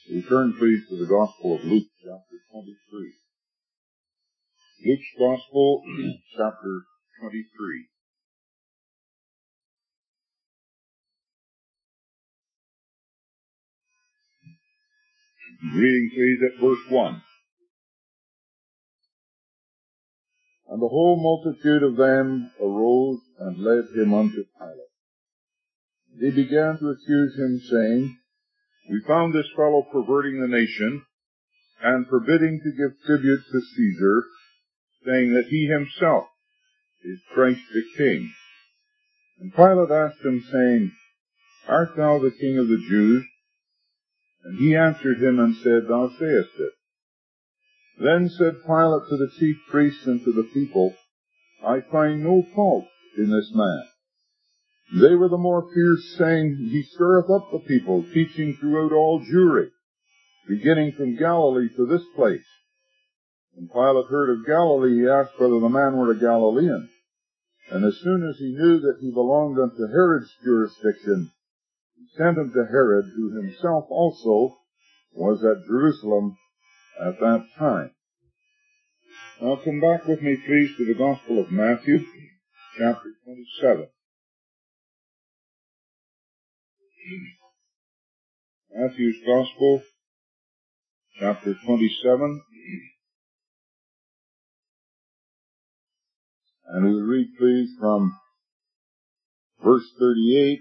We turn, please, to the Gospel of Luke, chapter 23. Luke's Gospel, chapter 23. Reading, please, at verse 1. And the whole multitude of them arose and led him unto Pilate. They began to accuse him, saying, We found this fellow perverting the nation, and forbidding to give tribute to Caesar, saying that he himself is Christ the King. And Pilate asked him, saying, Art thou the King of the Jews? And he answered him and said, Thou sayest it. Then said Pilate to the chief priests and to the people, I find no fault in this man. They were the more fierce, saying, He stirreth up the people, teaching throughout all Jewry, beginning from Galilee to this place. When Pilate heard of Galilee, he asked whether the man were a Galilean. And as soon as he knew that he belonged unto Herod's jurisdiction, he sent him to Herod, who himself also was at Jerusalem at that time. Now come back with me, please, to the Gospel of Matthew, chapter 27. Matthew's Gospel, chapter 27. And we read, please, from verse 38.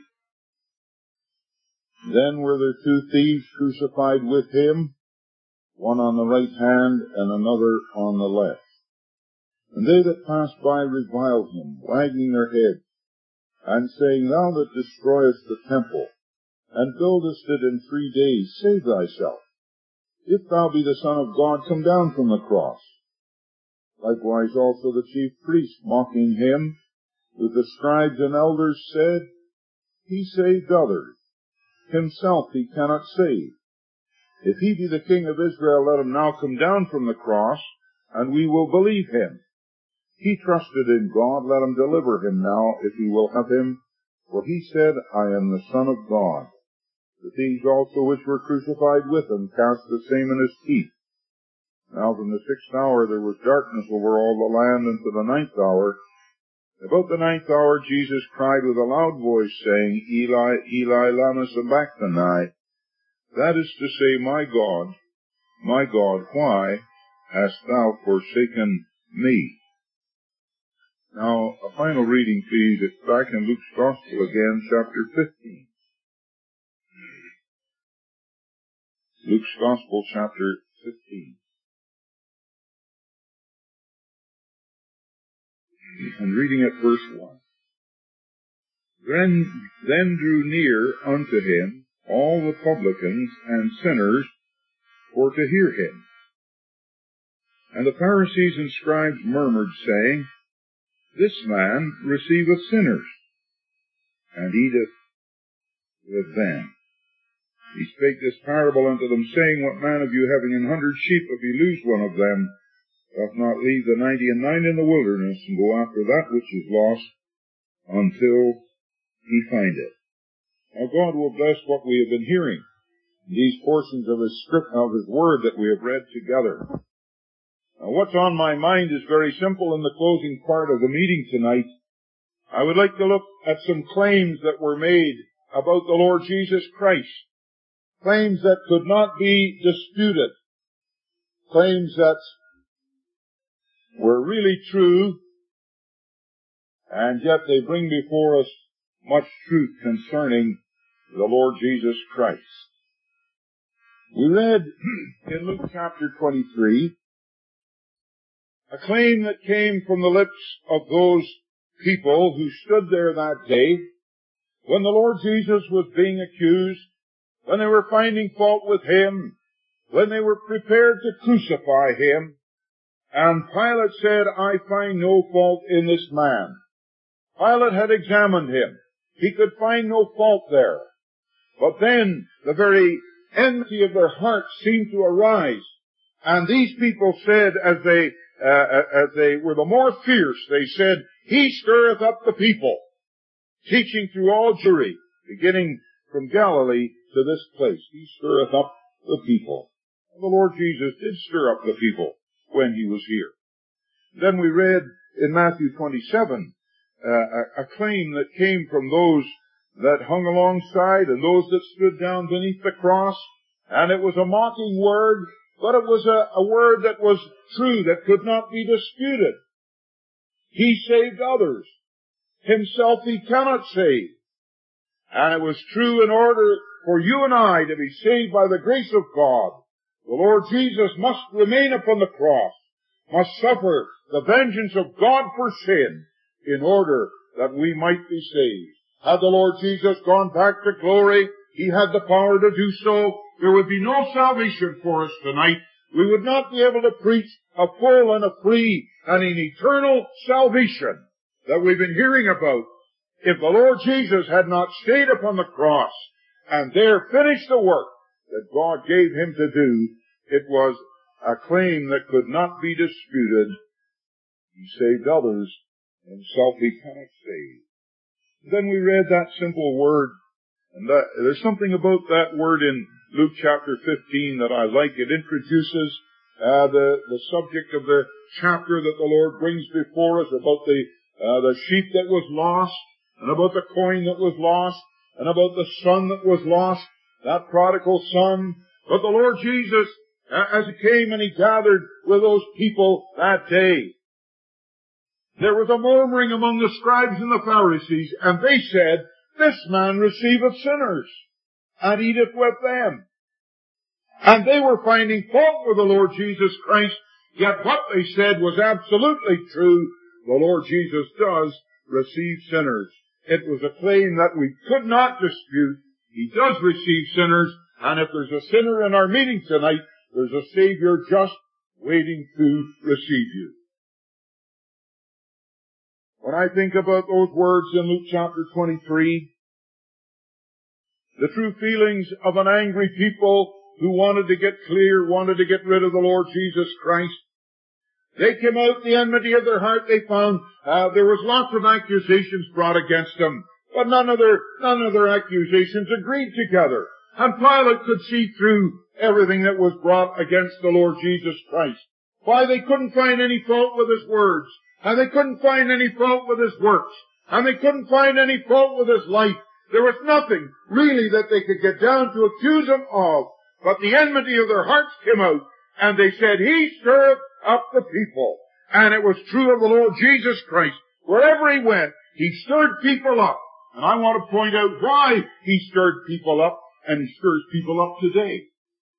Then were there 2 thieves crucified with him, one on the right hand and another on the left. And they that passed by reviled him, wagging their heads, and saying, Thou that destroyest the temple, and buildest it in 3 days, save thyself. If thou be the Son of God, come down from the cross. Likewise also the chief priests, mocking him, with the scribes and elders, said, He saved others, himself he cannot save. If he be the King of Israel, let him now come down from the cross, and we will believe him. He trusted in God, let him deliver him now, if he will have him. For he said, I am the Son of God. The thieves also which were crucified with him cast the same in his teeth. Now from the 6th hour there was darkness over all the land unto the 9th hour. About the 9th hour Jesus cried with a loud voice, saying, Eli, Eli, lama sabachthani. That is to say, my God, why hast thou forsaken me? Now, a final reading, please. It's back in Luke's Gospel again, chapter 15. Luke's Gospel, chapter 15. And reading at verse 1. Then drew near unto him all the publicans and sinners for to hear him. And the Pharisees and scribes murmured, saying, This man receiveth sinners, and eateth with them. He spake this parable unto them, saying, What man of you, having 100 sheep, if he lose one of them, doth not leave the 99 in the wilderness, and go after that which is lost, until he find it? Now God will bless what we have been hearing, these portions of his script, of his word that we have read together. Now what's on my mind is very simple. In the closing part of the meeting tonight, I would like to look at some claims that were made about the Lord Jesus Christ. Claims that could not be disputed. Claims that were really true, and yet they bring before us much truth concerning the Lord Jesus Christ. We read in Luke chapter 23 a claim that came from the lips of those people who stood there that day when the Lord Jesus was being accused, when they were finding fault with him, when they were prepared to crucify him. And Pilate said, I find no fault in this man. Pilate had examined him. He could find no fault there. But then the very enmity of their hearts seemed to arise. And these people said, as they were the more fierce, they said, He stirreth up the people, teaching through all Jewry, beginning from Galilee to this place. He stirreth up the people. The Lord Jesus did stir up the people when he was here. Then we read in Matthew 27 a claim that came from those that hung alongside and those that stood down beneath the cross. And it was a mocking word, but it was a word that was true, that could not be disputed. He saved others. Himself he cannot save. And it was true in order for you and I to be saved by the grace of God. The Lord Jesus must remain upon the cross, must suffer the vengeance of God for sin in order that we might be saved. Had the Lord Jesus gone back to glory, he had the power to do so. There would be no salvation for us tonight. We would not be able to preach a full and a free and an eternal salvation that we've been hearing about if the Lord Jesus had not stayed upon the cross and there finished the work that God gave him to do. It was a claim that could not be disputed. He saved others, himself he cannot save. Then we read that simple word, and there's something about that word in Luke chapter 15 that I like. It introduces the subject of the chapter that the Lord brings before us about the sheep that was lost, and about the coin that was lost, and about the son that was lost, that prodigal son. But the Lord Jesus, as he came and he gathered with those people that day, there was a murmuring among the scribes and the Pharisees, and they said, "This man receiveth sinners, and eateth with them." And they were finding fault with the Lord Jesus Christ, yet what they said was absolutely true. The Lord Jesus does receive sinners. It was a claim that we could not dispute. He does receive sinners, and if there's a sinner in our meeting tonight, there's a Savior just waiting to receive you. When I think about those words in Luke chapter 23, the true feelings of an angry people who wanted to get clear, wanted to get rid of the Lord Jesus Christ, they came out the enmity of their heart. They found there was lots of accusations brought against them, but none of their accusations agreed together. And Pilate could see through everything that was brought against the Lord Jesus Christ. Why, they couldn't find any fault with his words, and they couldn't find any fault with his works, and they couldn't find any fault with his life. There was nothing really that they could get down to accuse him of, but the enmity of their hearts came out, and they said, "He stirreth up the people." And it was true of the Lord Jesus Christ. Wherever he went, he stirred people up. And I want to point out why he stirred people up, and he stirs people up today.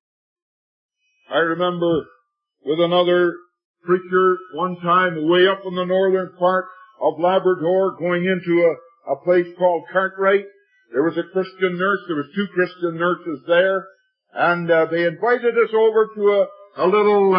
I remember with another preacher one time way up in the northern part of Labrador going into a place called Cartwright. There was a Christian nurse. There was 2 Christian nurses there. And they invited us over to a little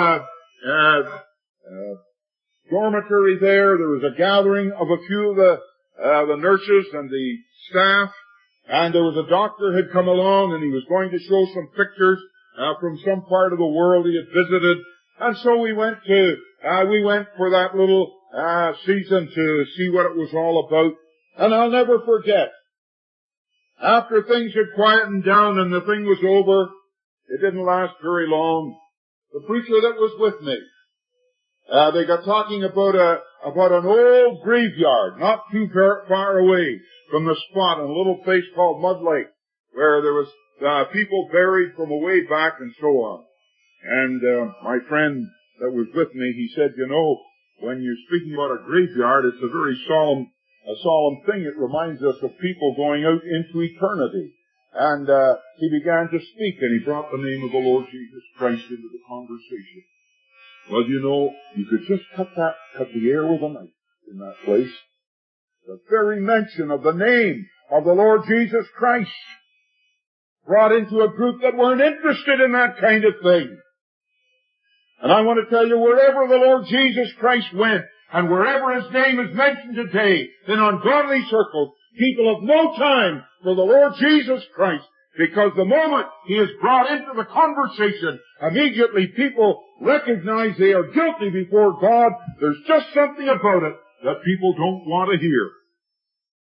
dormitory there. There was a gathering of a few of the nurses and the staff. And there was a doctor had come along, and he was going to show some pictures from some part of the world he had visited. And so we went for that little season to see what it was all about. And I'll never forget, after things had quietened down and the thing was over, it didn't last very long. The preacher that was with me, they got talking about an old graveyard not too far away from the spot in a little place called Mud Lake, where there was people buried from a way back and so on. And my friend that was with me, he said, "You know, when you're speaking about a graveyard, it's a very solemn thing. It reminds us of people going out into eternity." And he began to speak, and he brought the name of the Lord Jesus Christ into the conversation. Well, you know, you could just cut the air with a knife in that place. The very mention of the name of the Lord Jesus Christ brought into a group that weren't interested in that kind of thing. And I want to tell you, wherever the Lord Jesus Christ went, and wherever his name is mentioned today, in ungodly circles, people have no time for the Lord Jesus Christ, because the moment he is brought into the conversation, immediately people recognize they are guilty before God. There's just something about it that people don't want to hear.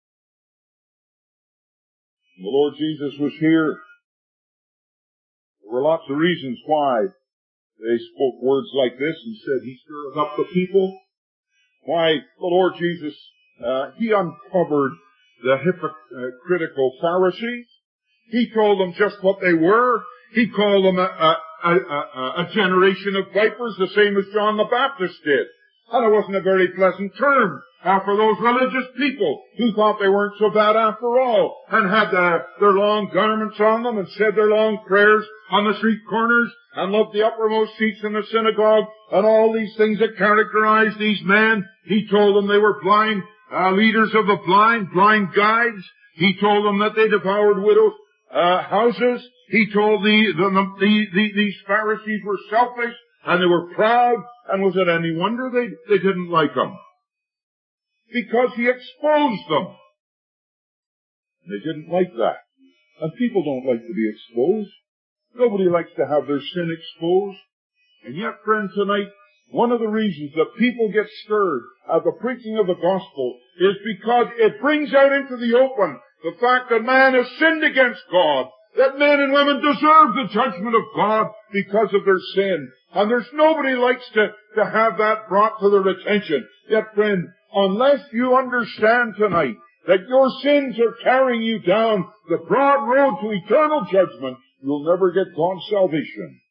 The Lord Jesus was here. There were lots of reasons why they spoke words like this and said, he stirreth up the people. Why, the Lord Jesus, he uncovered the hypocritical Pharisees. He told them just what they were. He called them a generation of vipers, the same as John the Baptist did. And it wasn't a very pleasant term for those religious people who thought they weren't so bad after all, and had their long garments on them, and said their long prayers on the street corners, and loved the uppermost seats in the synagogue, and all these things that characterized these men. He told them they were blind leaders of the blind guides. He told them that they devoured widows' houses. He told these Pharisees were selfish, and they were proud, and was it any wonder they didn't like him? Because he exposed them. They didn't like that. And people don't like to be exposed. Nobody likes to have their sin exposed. And yet, friend, tonight, one of the reasons that people get stirred at the preaching of the gospel is because it brings out into the open the fact that man has sinned against God, that men and women deserve the judgment of God because of their sin. And there's nobody likes to have that brought to their attention. Yet, friend, unless you understand tonight that your sins are carrying you down the broad road to eternal judgment, you'll never get God's salvation.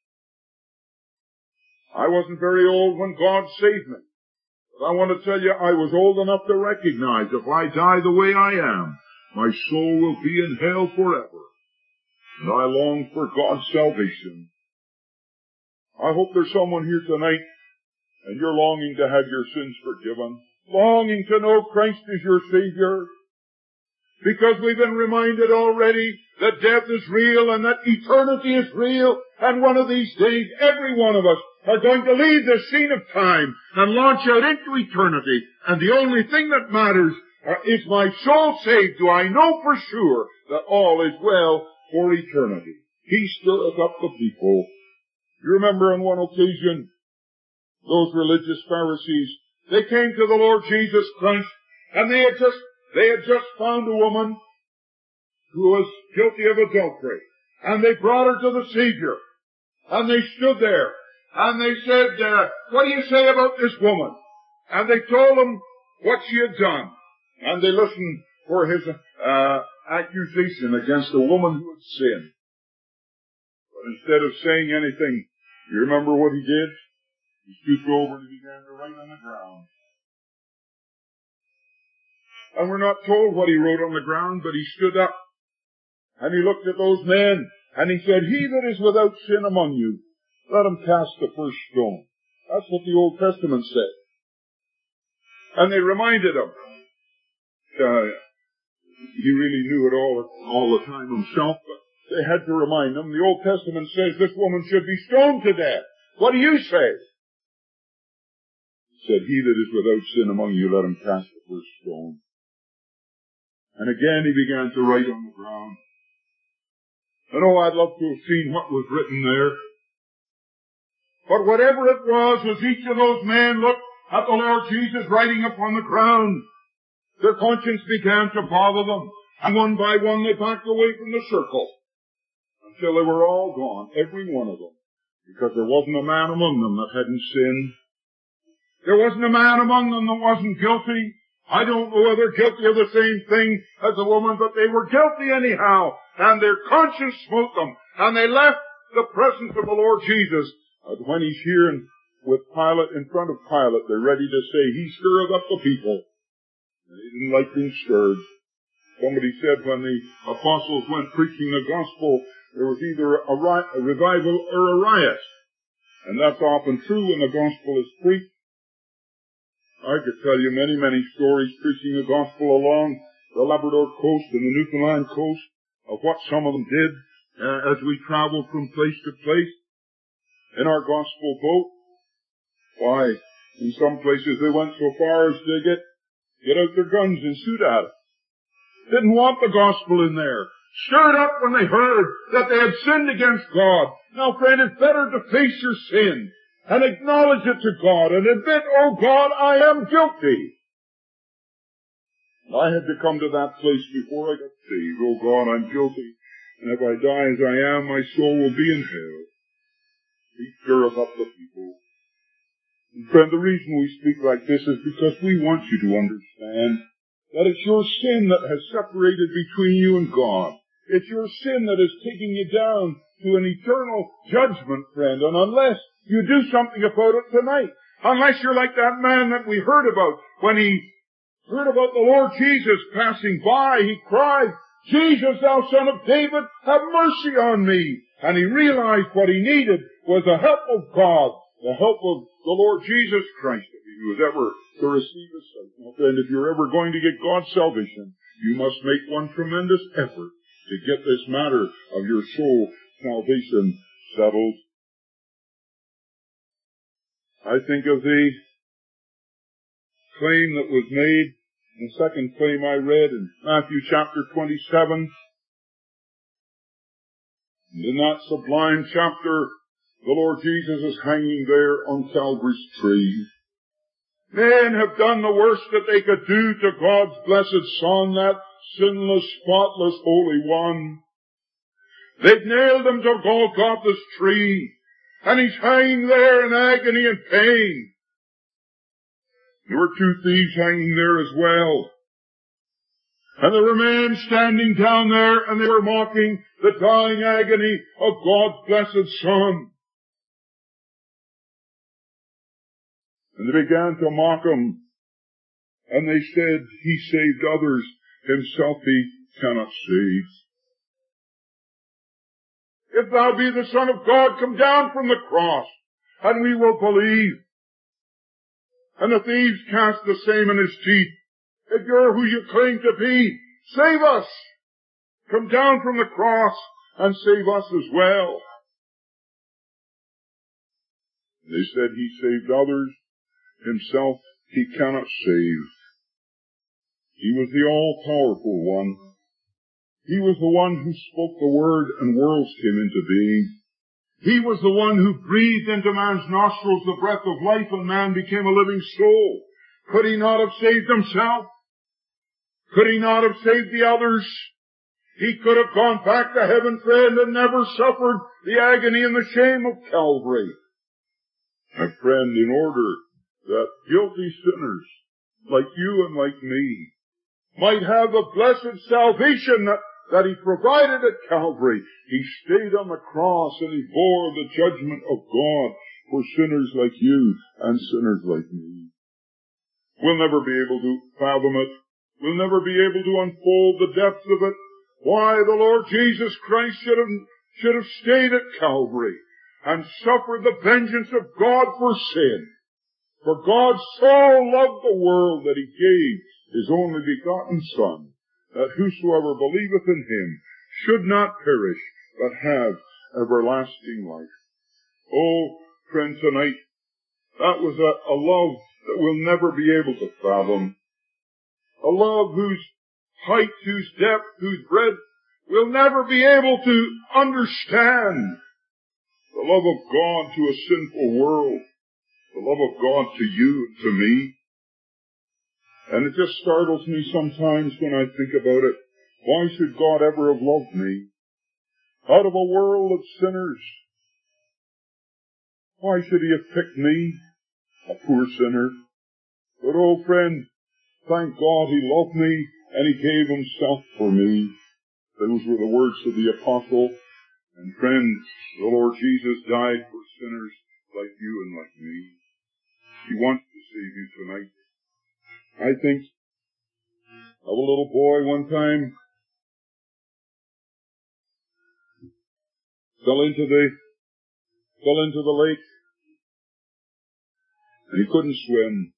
I wasn't very old when God saved me. But I want to tell you, I was old enough to recognize if I die the way I am, my soul will be in hell forever. And I long for God's salvation. I hope there's someone here tonight, and you're longing to have your sins forgiven, longing to know Christ is your Savior, because we've been reminded already that death is real and that eternity is real, and one of these days every one of us are going to leave this scene of time and launch out into eternity, and the only thing that matters is my soul saved? Do I know for sure that all is well for eternity? He stirreth up the people. You remember on one occasion, those religious Pharisees, they came to the Lord Jesus Christ, and they had just found a woman who was guilty of adultery. And they brought her to the Savior. And they stood there. And they said, what do you say about this woman? And they told him what she had done. And they listened for his accusation against a woman who had sinned. But instead of saying anything, you remember what he did? He stooped over and he began to write on the ground. And we're not told what he wrote on the ground, but he stood up. And he looked at those men, and he said, he that is without sin among you, let him cast the first stone. That's what the Old Testament said. And they reminded him. He really knew it all the time himself, but they had to remind him. The Old Testament says this woman should be stoned to death. What do you say? He said, he that is without sin among you, let him cast the first stone. And again he began to write on the ground. And I'd love to have seen what was written there. But whatever it was, as each of those men looked at the Lord Jesus writing upon the ground, their conscience began to bother them. And one by one they backed away from the circle until they were all gone, every one of them. Because there wasn't a man among them that hadn't sinned. There wasn't a man among them that wasn't guilty. I don't know whether guilty of the same thing as the woman, but they were guilty anyhow. And their conscience smote them. And they left the presence of the Lord Jesus. And when he's here with Pilate, in front of Pilate, they're ready to say, he stirreth up the people. And they didn't like being stirred. Somebody said when the apostles went preaching the gospel, there was either a revival or a riot. And that's often true when the gospel is preached. I could tell you many, many stories preaching the gospel along the Labrador coast and the Newfoundland coast of what some of them did as we traveled from place to place in our gospel boat. Why, in some places they went so far as to get out their guns and shoot at it. Didn't want the gospel in there. Stirred up when they heard that they had sinned against God. Now, friend, it's better to face your sin and acknowledge it to God and admit, oh God, I am guilty. And I had to come to that place before I got saved. Oh God, I'm guilty. and if I die as I am, my soul will be in hell. He stirreth up the people. And friend, the reason we speak like this is because we want you to understand that it's your sin that has separated between you and God. It's your sin that is taking you down to an eternal judgment, friend. And unless you do something about it tonight, unless you're like that man that we heard about, when he heard about the Lord Jesus passing by, he cried, Jesus, thou son of David, have mercy on me. And he realized what he needed was the help of God, the help of the Lord Jesus Christ, if he was ever to receive his sight. And if you're ever going to get God's salvation, you must make one tremendous effort to get this matter of your soul salvation settled. I think of the claim that was made, the second claim I read in Matthew chapter 27. And in that sublime chapter, the Lord Jesus is hanging there on Calvary's tree. Men have done the worst that they could do to God's blessed Son, that sinless, spotless, holy one. They've nailed him to Golgotha's tree, and he's hanging there in agony and pain. There were two thieves hanging there as well. And there were men standing down there, and they were mocking the dying agony of God's blessed Son. And they began to mock him. And they said, he saved others, himself he cannot save. If thou be the Son of God, come down from the cross, and we will believe. And the thieves cast the same in his teeth. If you're who you claim to be, save us. Come down from the cross and save us as well. They said he saved others, himself he cannot save. He was the all-powerful one. He was the one who spoke the word and worlds came into being. He was the one who breathed into man's nostrils the breath of life, and man became a living soul. Could he not have saved himself? Could he not have saved the others? He could have gone back to heaven, friend, and never suffered the agony and the shame of Calvary. My friend, in order that guilty sinners like you and like me might have the blessed salvation that he provided at Calvary, he stayed on the cross and he bore the judgment of God for sinners like you and sinners like me. We'll never be able to fathom it. We'll never be able to unfold the depths of it. Why the Lord Jesus Christ should have stayed at Calvary and suffered the vengeance of God for sin. For God so loved the world that he gave his only begotten Son, that whosoever believeth in him should not perish, but have everlasting life. Oh, friend, tonight, that was a love that we'll never be able to fathom. A love whose height, whose depth, whose breadth we'll never be able to understand. The love of God to a sinful world. The love of God to you and to me. And it just startles me sometimes when I think about it. Why should God ever have loved me? Out of a world of sinners. Why should he have picked me, a poor sinner? But oh friend, thank God he loved me and he gave himself for me. Those were the words of the apostle. And friend, the Lord Jesus died for sinners like you and like me. He wants to save you tonight. I think of a little boy one time fell into the lake and he couldn't swim.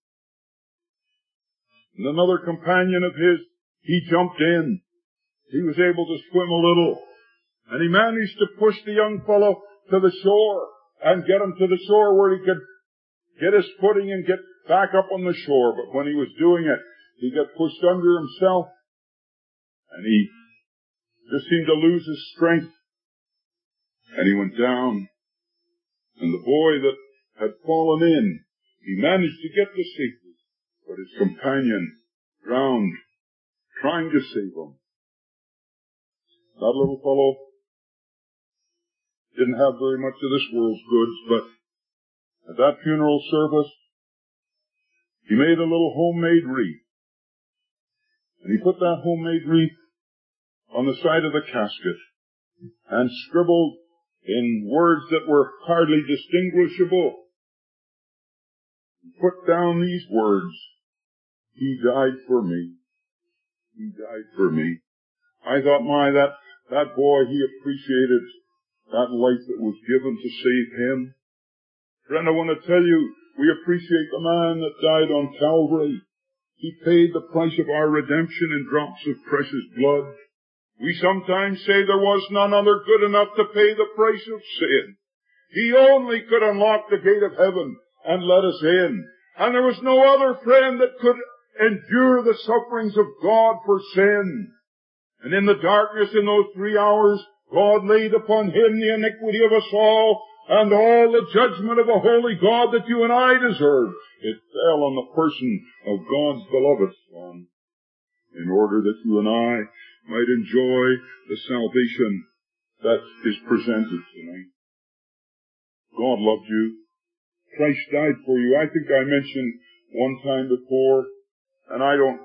And another companion of his, he jumped in. He was able to swim a little, and he managed to push the young fellow to the shore and get him to the shore where he could get his footing and get back up on the shore. But when he was doing it, he got pushed under himself, and he just seemed to lose his strength, and he went down. And the boy that had fallen in, he managed to get to safety, but his companion drowned, trying to save him. That little fellow didn't have very much of this world's goods, but at that funeral service, he made a little homemade wreath. And he put that homemade wreath on the side of the casket and scribbled in words that were hardly distinguishable. He put down these words, "He died for me. He died for me." I thought, that boy, he appreciated that life that was given to save him. Friend, I want to tell you, we appreciate the man that died on Calvary. He paid the price of our redemption in drops of precious blood. We sometimes say there was none other good enough to pay the price of sin. He only could unlock the gate of heaven and let us in. And there was no other friend that could endure the sufferings of God for sin. And in the darkness in those 3 hours, God laid upon him the iniquity of us all, and all the judgment of a holy God that you and I deserve. It fell on the person of God's beloved Son, in order that you and I might enjoy the salvation that is presented tonight. God loved you. Christ died for you. I think I mentioned one time before, and I don't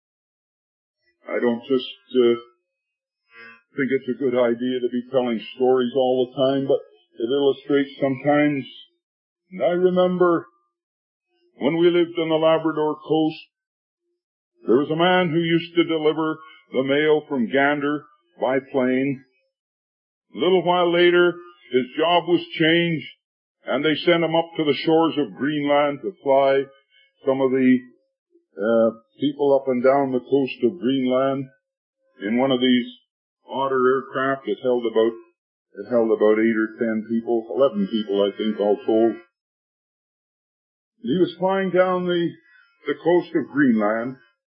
just think it's a good idea to be telling stories all the time, but it illustrates sometimes. And I remember when we lived on the Labrador coast, there was a man who used to deliver the mail from Gander by plane. A little while later, his job was changed, and they sent him up to the shores of Greenland to fly some of the people up and down the coast of Greenland in one of these otter aircraft. It held about 8 or 10 people, 11 people, I think, all told. He was flying down the coast of Greenland,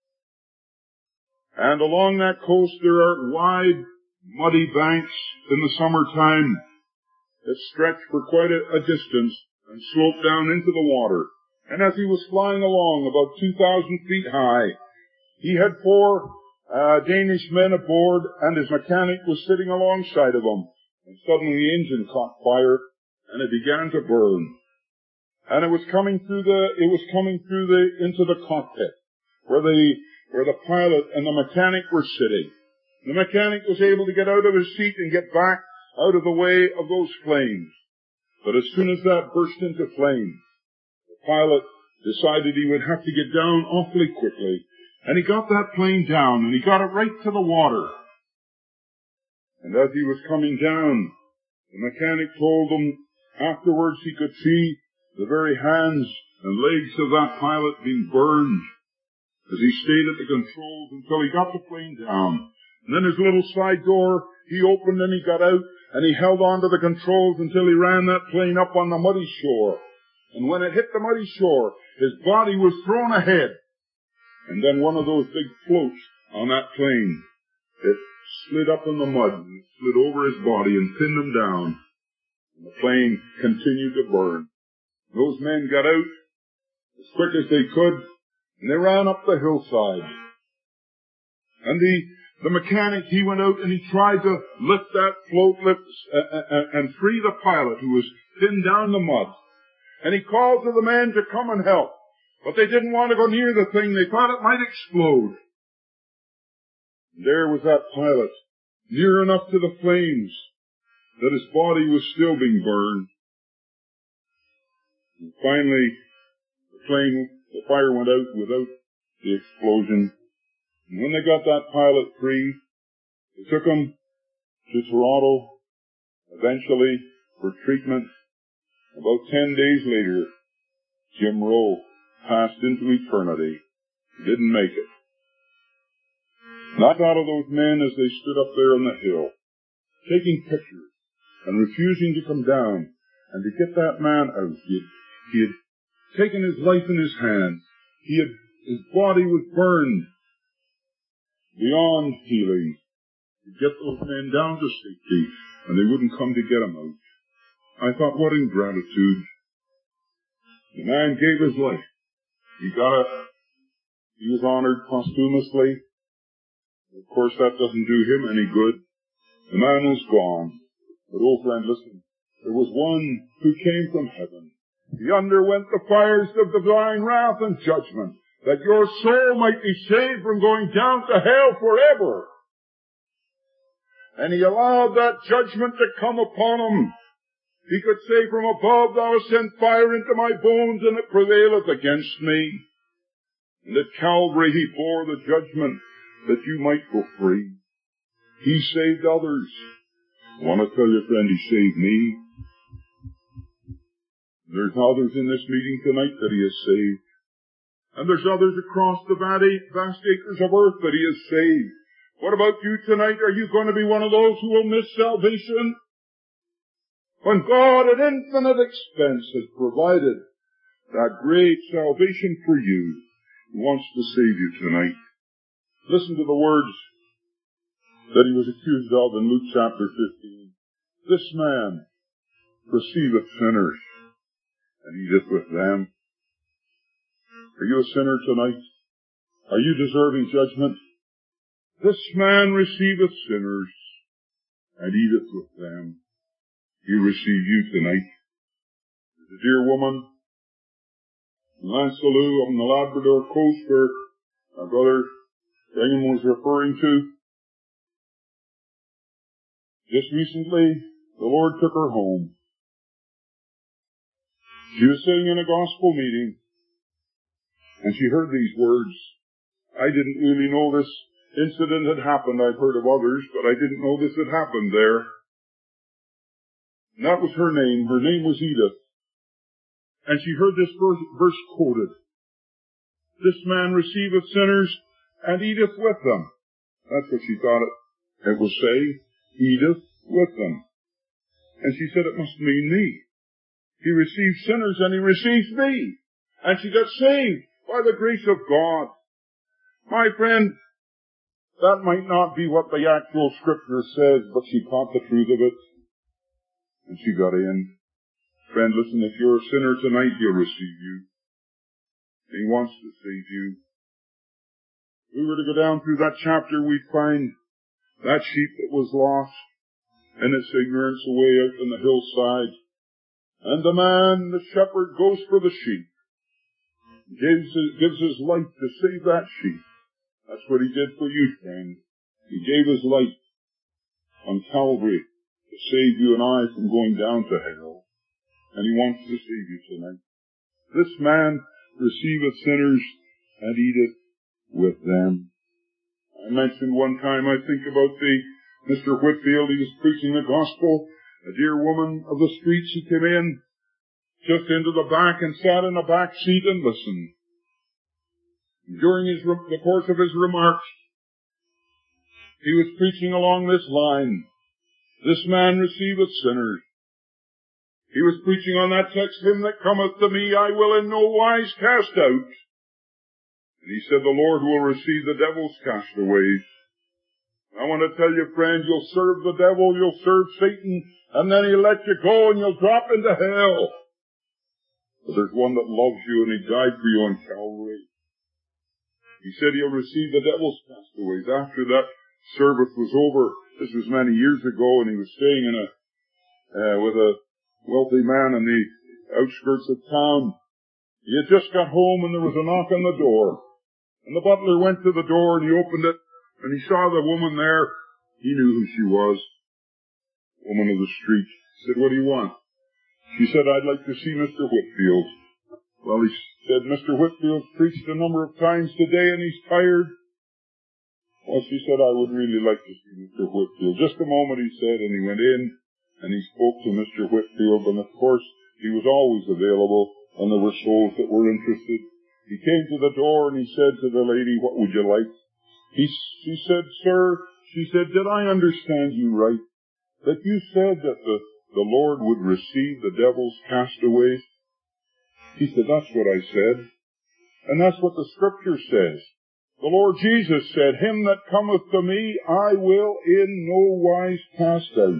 and along that coast there are wide, muddy banks in the summertime that stretch for quite a distance and slope down into the water. And as he was flying along about 2,000 feet high, he had 4 Danish men aboard, and his mechanic was sitting alongside of him. And suddenly the engine caught fire, and it began to burn. And it was coming through into the cockpit, where the pilot and the mechanic were sitting. The mechanic was able to get out of his seat and get back out of the way of those flames. But as soon as that burst into flame, the pilot decided he would have to get down awfully quickly. And he got that plane down, and he got it right to the water. And as he was coming down, the mechanic told him afterwards he could see the very hands and legs of that pilot being burned as he stayed at the controls until he got the plane down. And then his little side door, he opened and he got out, and he held on to the controls until he ran that plane up on the muddy shore. And when it hit the muddy shore, his body was thrown ahead. And then one of those big floats on that plane, it slid up in the mud and slid over his body and pinned him down. And the plane continued to burn. Those men got out as quick as they could, and they ran up the hillside. And the mechanic, he went out and he tried to lift that float and free the pilot who was pinned down the mud. And he called to the men to come and help. But they didn't want to go near the thing. They thought it might explode. And there was that pilot, near enough to the flames that his body was still being burned. And finally, the fire went out without the explosion. And when they got that pilot free, they took him to Toronto, eventually for treatment. About 10 days later, Jim Rowe passed into eternity. He didn't make it. Not out of those men as they stood up there on the hill, taking pictures and refusing to come down and to get that man out. He had taken his life in his hands. His body was burned beyond healing. To get those men down to safety, and they wouldn't come to get him out. I thought, what ingratitude. The man gave his life. He was honored posthumously. Of course, that doesn't do him any good. The man was gone. But, oh friend, listen. There was one who came from heaven. He underwent the fires of divine wrath and judgment, that your soul might be saved from going down to hell forever. And he allowed that judgment to come upon him. He could say, from above thou hast sent fire into my bones, and it prevaileth against me. And at Calvary he bore the judgment that you might go free. He saved others. I want to tell you, friend, he saved me. There's others in this meeting tonight that he has saved. And there's others across the vast acres of earth that he has saved. What about you tonight? Are you going to be one of those who will miss salvation? When God at infinite expense has provided that great salvation for you, he wants to save you tonight. Listen to the words that he was accused of in Luke chapter 15. This man receiveth sinners and eateth with them. Are you a sinner tonight? Are you deserving judgment? This man receiveth sinners and eateth with them. He received you tonight. There's a dear woman in Lansaloo on the Labrador coast where our brother Brigham was referring to. Just recently, the Lord took her home. She was sitting in a gospel meeting, and she heard these words. I didn't really know this incident had happened. I've heard of others, but I didn't know this had happened there. And that was her name. Her name was Edith. And she heard this verse quoted. This man receiveth sinners and eateth with them. That's what she thought it would say. Eateth with them. And she said it must mean me. He receives sinners and he receives me. And she got saved by the grace of God. My friend, that might not be what the actual scripture says, but she caught the truth of it. And she got in. Friend, listen, if you're a sinner tonight, he'll receive you. He wants to save you. If we were to go down through that chapter, we'd find that sheep that was lost in its ignorance away out on the hillside. And the man, the shepherd, goes for the sheep. Gives his life to save that sheep. That's what he did for you, friend. He gave his life on Calvary to save you and I from going down to hell. And he wants to save you tonight. This man receiveth sinners and eateth with them. I mentioned one time, I think about Mr. Whitfield. He was preaching the gospel. A dear woman of the streets, she came in just into the back and sat in a back seat and listened. During the course of his remarks, he was preaching along this line. This man receiveth sinners. He was preaching on that text, him that cometh to me I will in no wise cast out. And he said the Lord will receive the devil's castaways. I want to tell you, friend, you'll serve the devil, you'll serve Satan, and then he'll let you go and you'll drop into hell. But there's one that loves you and he died for you on Calvary. He said he'll receive the devil's castaways. After that service was over, this was many years ago, and he was staying with a wealthy man in the outskirts of town. He had just got home and there was a knock on the door. And the butler went to the door and he opened it and he saw the woman there. He knew who she was. Woman of the street. He said, what do you want? She said, I'd like to see Mr. Whitfield. Well, he said, Mr. Whitfield's preached a number of times today and he's tired. Well, she said, I would really like to see Mr. Whitfield. Just a moment, he said, and he went in and he spoke to Mr. Whitfield, and of course, he was always available, and there were souls that were interested. He came to the door and he said to the lady, what would you like? She said, sir, she said, did I understand you right? That you said that the Lord would receive the devil's castaways? He said, that's what I said. And that's what the scripture says. The Lord Jesus said, him that cometh to me, I will in no wise cast out.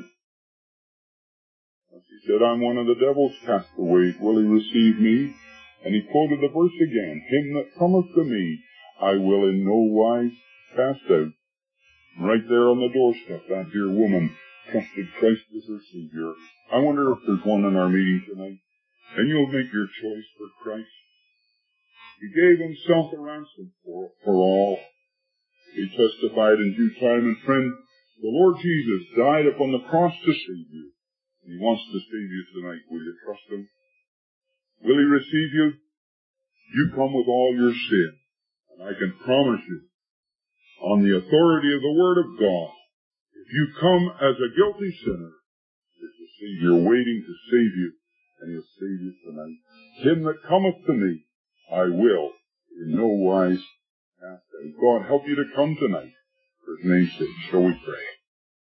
And she said, I'm one of the devil's castaways. Will he receive me? And he quoted the verse again. Him that cometh to me, I will in no wise cast out. Right there on the doorstep, that dear woman trusted Christ as their Savior. I wonder if there's one in our meeting tonight, and you'll make your choice for Christ. He gave himself a ransom for all. He testified in due time, and friend, the Lord Jesus died upon the cross to save you. And he wants to save you tonight. Will you trust him? Will he receive you? You come with all your sin. And I can promise you, on the authority of the Word of God, if you come as a guilty sinner, there's a Savior waiting to save you, and he'll save you tonight. Him that cometh to me, I will in no wise cast out. God help you to come tonight for his name's sake. Shall we pray?